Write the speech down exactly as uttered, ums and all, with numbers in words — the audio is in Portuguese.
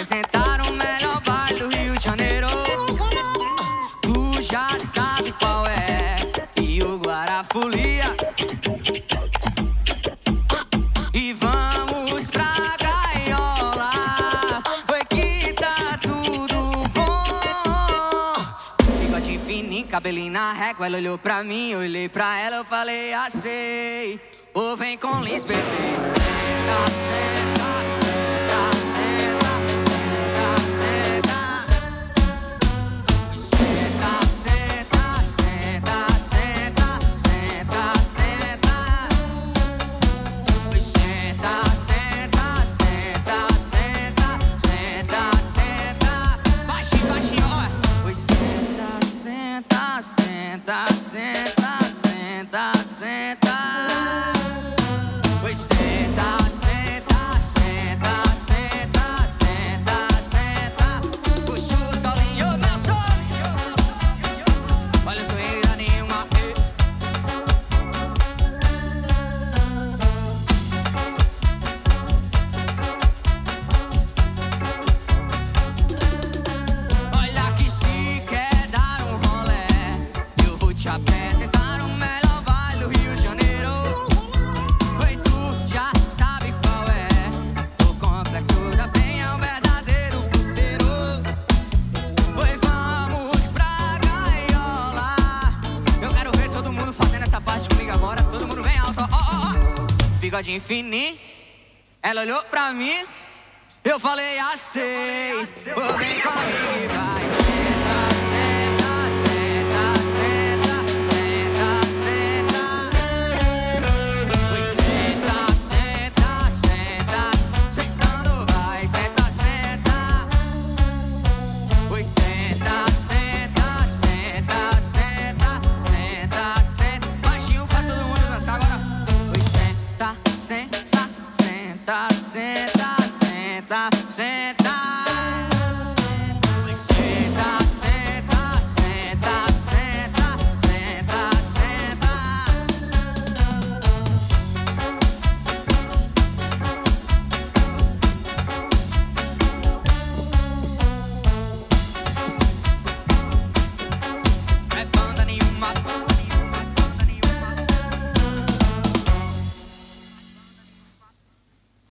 apresentar o melhor baile do Rio de Janeiro. Tu já sabe qual é. E o Guarafolia. E vamos pra gaiola. Oi que tá tudo bom. Bigode fininho, cabelinho na régua. Ela olhou pra mim, eu olhei pra ela. Eu falei assim: ou vem com Liz, bebê. Senta, senta, senta, senta, senta, senta, senta, senta, senta, senta, senta, senta, senta, senta, senta, senta, baixinho, baixinho, ó. Oi, senta, senta, senta, senta, senta, senta. Oi, senta, senta, senta, senta, senta, senta. Puxa o solinho, meu solinho. Olha a zoeira nenhuma. Olha que se quer dar um rolê, eu vou te apresentar o melhor baile do Rio de Janeiro. Oi, tu já sabe qual é. O Complexo da Penha é um verdadeiro puteiro. Oi, vamos pra gaiola. Eu quero ver todo mundo fazendo essa parte comigo agora. Todo mundo bem alto, ó, ó, ó. Bigodinho fininho. Ela olhou pra mim. Eu falei assim: ô, vem comigo e vai.